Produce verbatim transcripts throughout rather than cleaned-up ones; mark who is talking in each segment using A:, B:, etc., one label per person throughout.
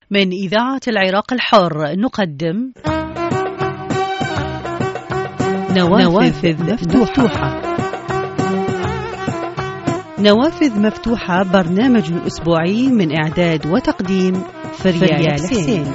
A: من إذاعة العراق الحر نقدم نوافذ, نوافذ مفتوحة. مفتوحة نوافذ مفتوحة، برنامج أسبوعي من إعداد وتقديم فريال حسين.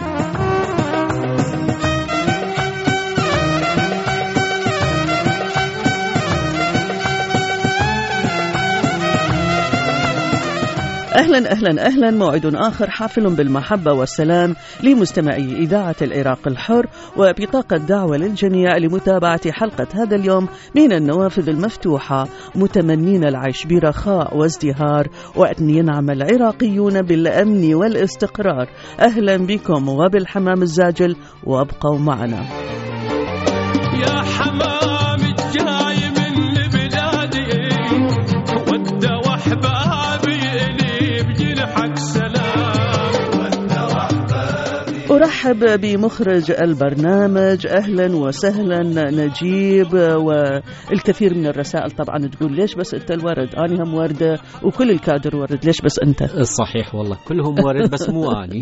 B: أهلا أهلا أهلا موعد آخر حافل بالمحبة والسلام لمستمعي إذاعة العراق الحر، وبطاقة دعوة للجميع لمتابعة حلقة هذا اليوم من النوافذ المفتوحة، متمنين العيش برخاء وازدهار وأن ينعم العراقيون بالأمن والاستقرار. أهلا بكم وبالحمام الزاجل، وابقوا معنا.
C: يا حمام الجاي من بلادي ود وحبابي
B: أرحب بمخرج البرنامج، أهلا وسهلا نجيب. والكثير من الرسائل طبعا تقول ليش بس أنت الورد، أنا هم وردة وكل الكادر ورد، ليش بس أنت؟
D: صحيح والله كلهم ورد بس مو أني.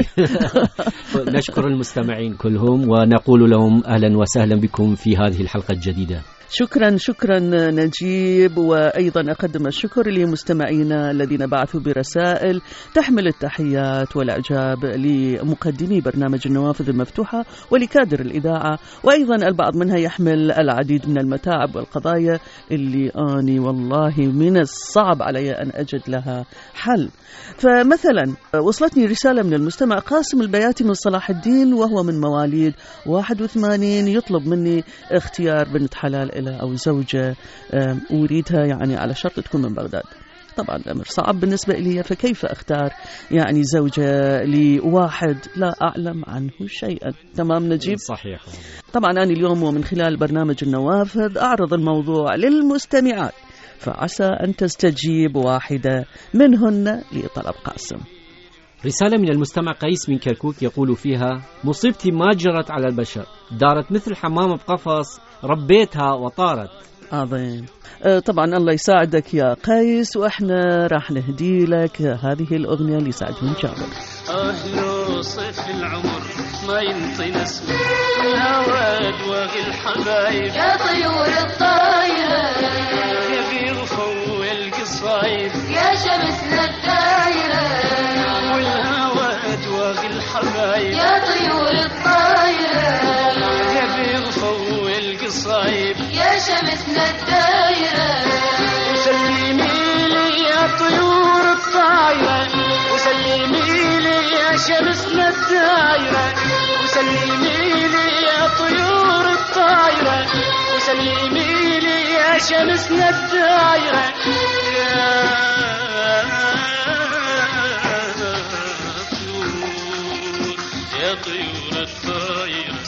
D: نشكر المستمعين كلهم ونقول لهم أهلا وسهلا بكم في هذه الحلقة الجديدة.
B: شكرا شكرا نجيب، وأيضا أقدم الشكر لمستمعينا الذين بعثوا برسائل تحمل التحيات والإعجاب لمقدمي برنامج النوافذ المفتوحة ولكادر الإذاعة، وأيضا البعض منها يحمل العديد من المتاعب والقضايا اللي أني والله من الصعب علي أن أجد لها حل. فمثلا وصلتني رسالة من المستمع قاسم البياتي من صلاح الدين، وهو من مواليد واحد وثمانين، يطلب مني اختيار بنت حلال إلى أو زوجة أريدها يعني على شرط تكون من بغداد. طبعا الأمر صعب بالنسبة لي، فكيف أختار يعني زوجة لواحد لا أعلم عنه شيئا؟ تمام نجيب؟
D: صحيح.
B: طبعا أنا اليوم ومن خلال برنامج النوافذ أعرض الموضوع للمستمعات، فعسى أن تستجيب واحدة منهن لطلب قاسم.
D: رسالة من المستمع قيس من كركوك يقول فيها: مصيبتي ما جرت على البشر، دارت مثل حمامة بقفص، ربيتها وطارت.
B: عظيم. أه طبعا الله يساعدك يا قيس، وإحنا راح نهدي لك هذه الأغنية لسعد بن جابر.
C: أهل صيف العمر ما ينطي نسمة الهواد واغي الحبايب،
E: يا طيور الطايرة
C: يا بيرفو القصايب،
E: يا شمسنا الدايرة
C: والهواد واغي الحبايب،
E: يا طيور الطايرة
C: يا بيرفو القصايب،
E: يا شمسنا الدايرة.
C: وسلمي لي يا طيور الطايرة، وسلمي لي يا شمسنا الدايرة، وسلمي لي يا طيور الطايرة، وسلمي لي يا شمسنا الدايرة، يا طيور يا طيور الطايرة.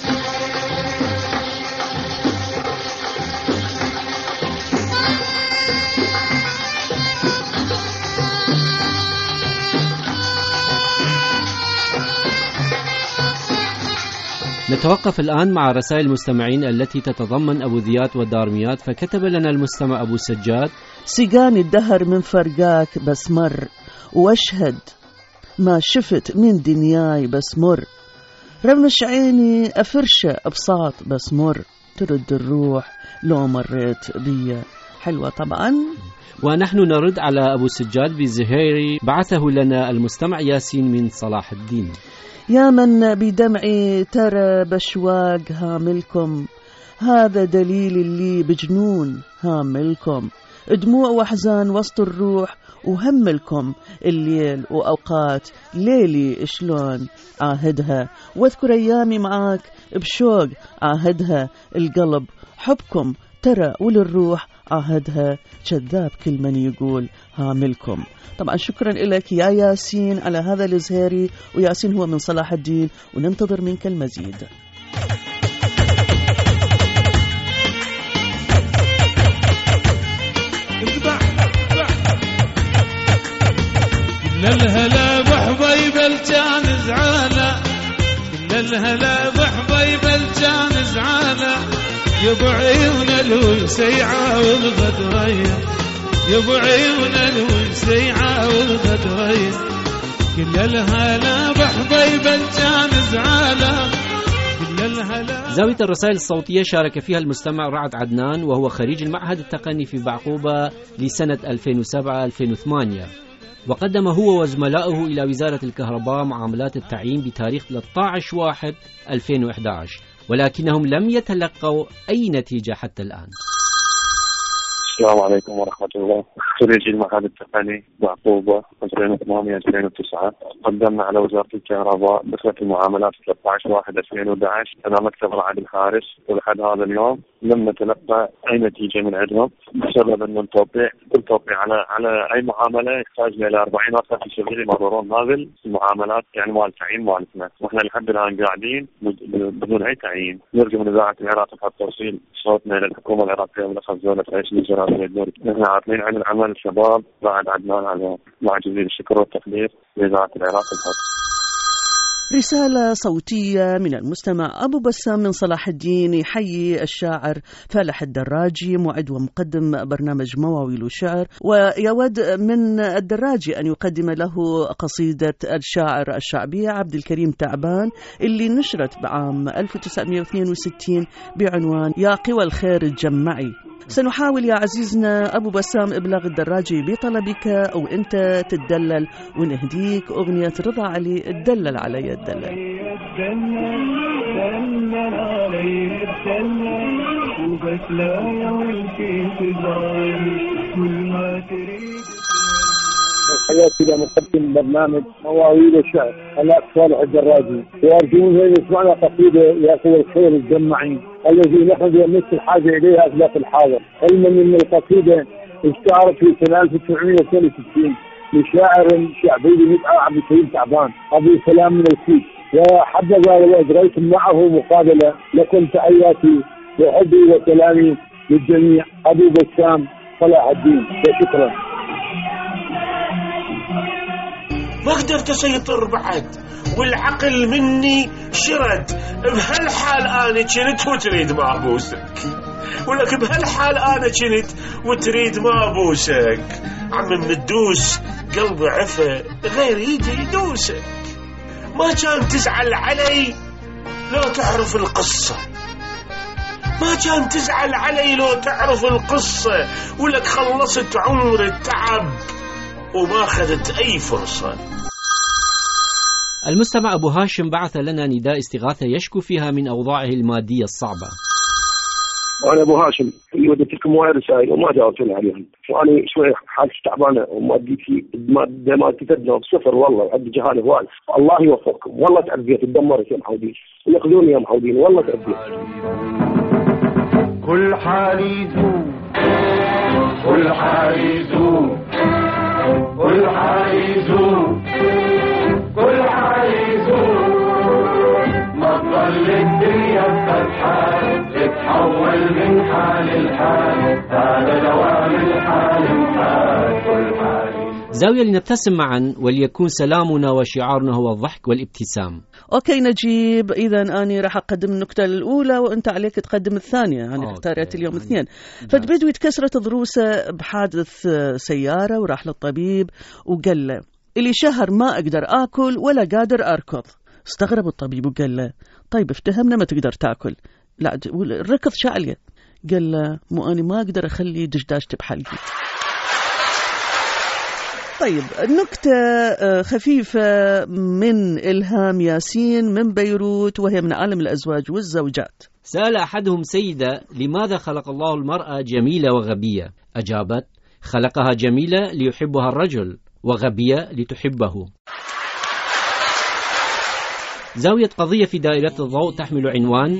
D: نتوقف الآن مع رسائل المستمعين التي تتضمن أبوذيات ودارميات. فكتب لنا المستمع أبو سجاد:
B: سجان الدهر من فرقاك بس مر، واشهد ما شفت من دنياي بس مر، رمش عيني أفرشة أبساط بس مر، ترد الروح لو مريت بي. حلوة طبعا.
D: ونحن نرد على أبو سجاد بزهيري بعثه لنا المستمع ياسين من صلاح الدين:
B: يا من بدمعي ترى بشواق هاملكم، هذا دليل اللي بجنون هاملكم، دموع وحزان وسط الروح وهملكم، الليل وأوقات ليلي شلون عاهدها، واذكر أيامي معاك بشوق عاهدها، القلب حبكم ترى وللروح عاهدها، كذاب كل من يقول هاملكم. طبعا شكرا لك يا ياسين على هذا الزهيري، وياسين هو من صلاح الدين، وننتظر منك المزيد.
C: كل الهلا بحبيب الجان زعانة، كل الهلا بحبيب الجان زعانة، يبو عيون الوسيعة والغدرية، يبو عيون الوسيعة والغدرية، كل الهلا بحبيب الجان زعاله كل الهلا.
D: زاوية الرسائل الصوتية شارك فيها المستمع رعد عدنان، وهو خريج المعهد التقني في بعقوبة لسنة ألفين وسبعة ألفين وثمانية، وقدم هو وزملائه إلى وزارة الكهرباء معاملات التعيين بتاريخ ثلاثة عشر واحد ألفين وإحدى عشر، ولكنهم لم يتلقوا أي نتيجة حتى الآن.
F: السلام عليكم ورحمة الله. خريج المعهد التقني بعقوبة ألفين وثمانية ألفين وتسعة، قدمنا على وزارة الكهرباء دخلت المعاملات ثلاثة عشر واحد ألفين وأحد عشر أمام مكتب رعد الحارس، ولحد هذا اليوم لم نتلقى أي نتيجة من عندهم، بسبب أن التوقيع كل توقيع على على أي معاملة يحتاج إلى أربعين ورقة في شغل يمررون هذه المعاملات، يعني مال التعيين مالتنا، وإحنا لحد الآن قاعدين بدون أي تعيين. نرجو من إذاعة العراق بحق توصيل صوتنا إلى الحكومة العراقية والأخ زولة رئيس الوزراء الدوري. نحن عاطلين عن العمل الشباب بعد عدنان عليهم، مع جزيل الشكر والتقدير لإذاعة العراق الحق.
B: رسالة صوتية من المستمع أبو بسام من صلاح الدين يحيي الشاعر فالح الدراجي معد ومقدم برنامج مواويل وشعر، ويود من الدراجي أن يقدم له قصيدة الشاعر الشعبي عبد الكريم تعبان اللي نشرت بعام ألف وتسعمائة واثنين وستين بعنوان يا قوى الخير الجمعي. سنحاول يا عزيزنا أبو بسام إبلاغ الدراجي بطلبك، أو أنت تدلل ونهديك أغنية رضا علي تدلل علي الدلل.
G: حياتي إلى مقدم برنامج مواويل الشعر الأخ فالح الدراجي، وأرجون أن يسمعنا قصيدة يا قوى الخير الجمعي الذي نحن بنفس الحاجة إليها في الوقت الحاضر. علما أن القصيدة اشتهرت في سنة ألف وتسعمائة واثنين وستين لشاعر شعبي يدعى عبد الكريم تعبان أبو سلام من الكويت، وحبذا لو أجريت معه مقابلة لكم تحياتي وحبي وسلامي للجميع. أبو بسام صلاح الدين، وشكرا.
H: ما قدرت أسيطر بعد والعقل مني شرد. بهالحال أنا كنت وتريد ما أبوسك، ولك بهالحال أنا كنت وتريد ما أبوسك. عم مدوس قلبي عفا غير يدي يدوسك. ما كان تزعل علي لو تعرف القصة، ما كان تزعل علي لو تعرف القصة، ولك خلصت عمر التعب وما أخذت أي فرصة.
D: المستمع أبو هاشم بعث لنا نداء استغاثة يشكو فيها من أوضاعه المادية الصعبة.
G: أنا أبو هاشم اللي وديت لكم وايد رسائل وما جاوبت عليهم، وأنا شوي حالتي تعبانة ومادتي مادتي تدنى بصفر، والله عندي جهالة وايد. الله يوفقكم، والله تعبيت تدمرت يا محودين، ويأخذوني يا محودين، والله تعبيت.
I: كل حالي ذوب كل حالي ذوب كل حالي ذوب كل حالي ذوب، ما تظل الدنيا بفتحة تتحول من حال لحال، هذا دوام الحال حال كل حالي.
D: زاوية لنبتسم معا وليكون سلامنا وشعارنا هو الضحك والابتسام.
B: أوكي نجيب، إذا أنا راح أقدم النكتة الأولى وأنت عليك تقدم الثانية. أنا اختاريت اليوم اثنين. فالبدوي تكسرت ضروسه بحادث سيارة وراح للطبيب وقال له اللي شهر ما أقدر آكل ولا قادر أركض. استغرب الطبيب وقال له طيب افتهمنا ما تقدر تاكل، لا الركض شعلية. قال له مو أنا ما أقدر أخلي دجداجتي بحلقي. طيب نكتة خفيفة من إلهام ياسين من بيروت، وهي من عالم الأزواج والزوجات.
D: سأل أحدهم سيدة لماذا خلق الله المرأة جميلة وغبية؟ أجابت خلقها جميلة ليحبها الرجل وغبية لتحبه. زاوية قضية في دائرة الضوء تحمل عنوان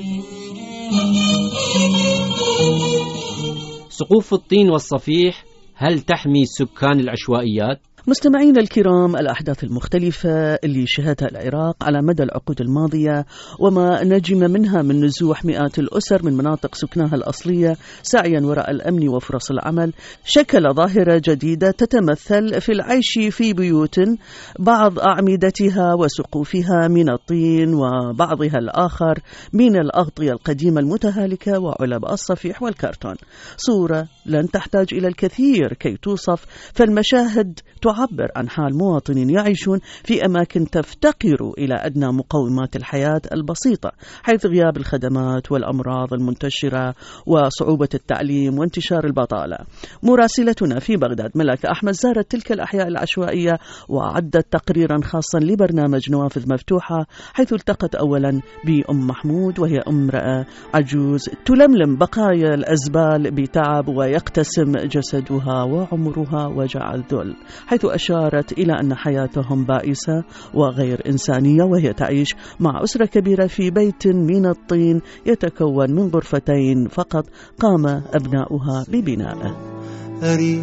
D: سقوف الطين والصفيح هل تحمي سكان العشوائيات؟
B: مستمعين الكرام، الأحداث المختلفة اللي شهدها العراق على مدى العقود الماضية وما نجم منها من نزوح مئات الأسر من مناطق سكنها الأصلية سعيا وراء الأمن وفرص العمل، شكل ظاهرة جديدة تتمثل في العيش في بيوت بعض أعمدتها وسقوفها من الطين وبعضها الآخر من الأغطية القديمة المتهالكة وعلب الصفيح والكرتون. صورة لن تحتاج إلى الكثير كي توصف، فالمشاهد تعبر عن حال مواطنين يعيشون في أماكن تفتقر إلى أدنى مقومات الحياة البسيطة، حيث غياب الخدمات والأمراض المنتشرة وصعوبة التعليم وانتشار البطالة. مراسلتنا في بغداد ملاك أحمد زارت تلك الأحياء العشوائية وعدت تقريرا خاصا لبرنامج نوافذ مفتوحة، حيث التقت أولا بأم محمود، وهي امرأة عجوز تلملم بقايا الأزبال بتعب ويقتسم جسدها وعمرها وجع الذل، حيث أشارت إلى أن حياتهم بائسة وغير إنسانية، وهي تعيش مع أسرة كبيرة في بيت من الطين يتكون من غرفتين فقط قام أبناؤها ببنائه.
J: أريد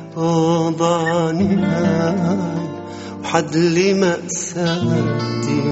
J: أوضعني وحد لي مأساتي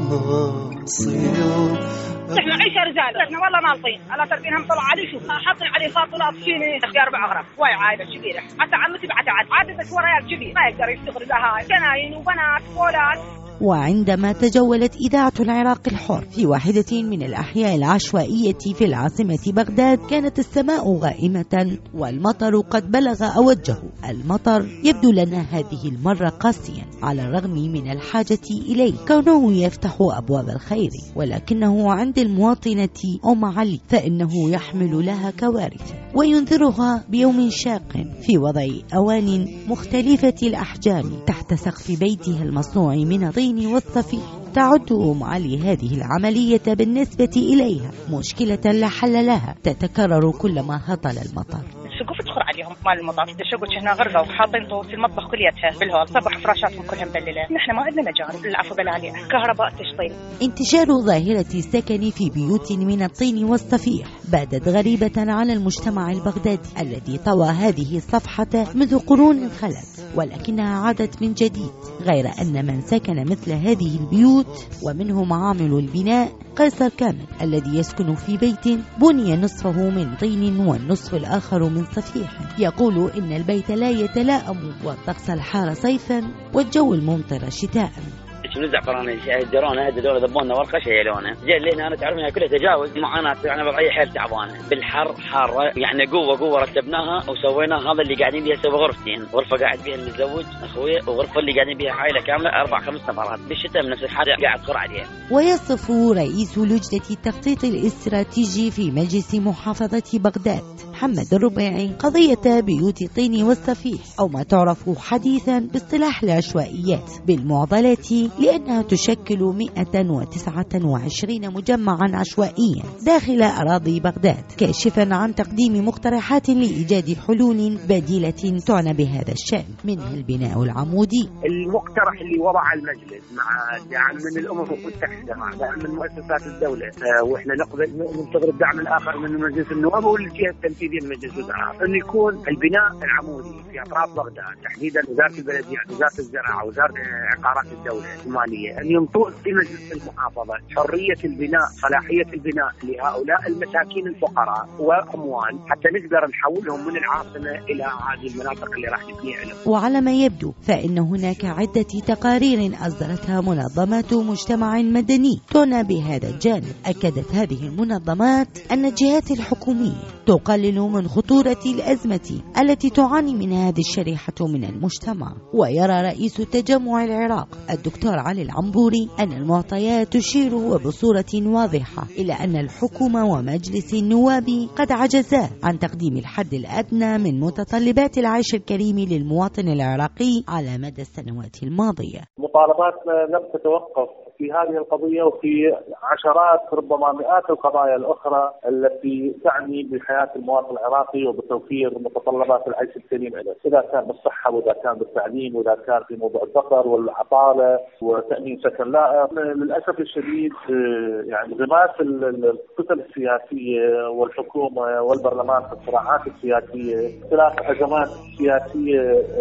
J: خلاص اليوم.
K: احنا عيشه رجال، احنا والله مالطين على تربينهم طلع علي شو حاطين علي خاطرات شيني في اربع اغرب واي عائله كبيره، حتى عمتي بعد عاد عاد بس ورا عيال كبير ما يقدر يشتغل لها جناين وبنات وولاد.
L: وعندما تجولت إذاعة العراق الحر في واحدة من الأحياء العشوائية في العاصمة بغداد، كانت السماء غائمة والمطر قد بلغ أوجه. المطر يبدو لنا هذه المرة قاسيا على الرغم من الحاجة إليه، كونه يفتح أبواب الخير، ولكنه عند المواطنة أم علي فإنه يحمل لها كوارث وينذرها بيوم شاق في وضع أوان مختلفة الأحجام تحت سقف بيتها المصنوع من الطين والصفيح. تعد أم علي هذه العملية بالنسبة إليها مشكلة لا حل لها، تتكرر كلما هطل المطر.
K: السقوف تخر عليهم مال المطر، الشقوق هنا غرقوا وحاطين طوب في المطبخ كليتها بالهول، صبح فراشاتهم كلها مبلله، نحن ما عندنا مجال العفو بالعاليه، كهرباء تشطيب.
L: انتشار ظاهرة السكن في بيوت من الطين والصفيح بادت غريبة على المجتمع البغدادي الذي طوى هذه الصفحة منذ قرون خلت، ولكنها عادت من جديد، غير أن من سكن مثل هذه البيوت ومنهم عامل البناء قيصر كامل الذي يسكن في بيت بني نصفه من طين والنصف الآخر من صفيح، يقول إن البيت لا يتلائم والطقس الحار صيفا والجو الممطر شتاء.
M: نزع قرانا الدرونه هذا دول ذبونا ورقه شيلونه جاي لنا انا تعرفين كلها تجاوز معاناه يعني وضعيه حيل تعبانه بالحر حاره يعني قوه قوه رتبناها وسوينا هذا اللي قاعدين بيها سوى غرفتين، غرفه قاعد بيها المتزوج اخوي وغرفه اللي قاعدين بيها عائله كامله اربع خمس نفرات، بالشتاء من نفس الحاجه قاعد تقر عليها.
L: ويصف رئيس لجنه التخطيط الاستراتيجي في مجلس محافظه بغداد محمد الربيعي قضيه بيوت الطين والصفيح او ما تعرف حديثا باصطلاح العشوائيات بالمعضله، لأنها تشكل مئة وتسعة وعشرين مجمعا عشوائيا داخل أراضي بغداد، كاشفا عن تقديم مقترحات لإيجاد حلول بديلة تعنى بهذا الشأن، منها البناء العمودي.
N: المقترح اللي وضع المجلس مع دعم من الأمم المتحدة مع دعم من مؤسسات الدولة، وإحنا نقبل ننتظر الدعم الآخر من مجلس النواب والجهة التنفيذية من مجلس الوزراء، أن يكون البناء العمودي في أطراف بغداد تحديدا وزارة البلديات وزارة الزراعة وزارة عقارات الدولة المالية أن ينطون في مجلس المحافظة حرية البناء صلاحية البناء لهؤلاء المساكين الفقراء وأموال حتى نقدر نحولهم من العاصمة إلى هذه المناطق اللي راح نبنيها لهم.
L: وعلى ما يبدو فإن هناك عدة تقارير أصدرتها منظمات مجتمع مدني تعنى بهذا الجانب. أكدت هذه المنظمات أن الجهات الحكومية تقلل من خطورة الأزمة التي تعاني من هذه الشريحة من المجتمع. ويرى رئيس تجمع العراق الدكتور علي العنبوري أن المعطيات تشير وبصورة واضحة إلى أن الحكومة ومجلس النواب قد عجزا عن تقديم الحد الأدنى من متطلبات العيش الكريم للمواطن العراقي على مدى السنوات الماضية.
O: مطالباتنا لم تتوقف في هذه القضية وفي عشرات ربما مئات القضايا الأخرى التي تعني بحياة المواطن العراقي وبتوفير متطلبات العيش الكريم له، إذا كان بالصحة وإذا كان بالتعليم وإذا كان في موضوع الفقر والعطالة وتأمين سكن لائق. للأسف الشديد يعني انغماس الكتل السياسية والحكومة والبرلمان في الصراعات السياسية، اختلاف أزمات سياسية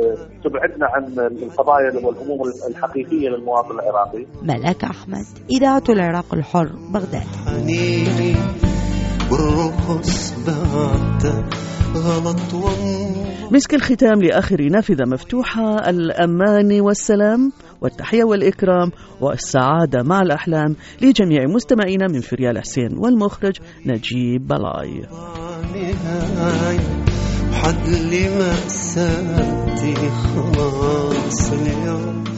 O: تبعدنا عن القضايا والهموم الحقيقية للمواطن العراقي.
L: ملاك أحمد، إذاعة العراق الحر، بغداد.
B: مسك الختام لآخر نافذة مفتوحة، الأمان والسلام والتحية والإكرام والسعادة مع الأحلام لجميع مستمعينا من فريال حسين والمخرج نجيب بلاي.
J: وحد لمأساتي خلاص اليوم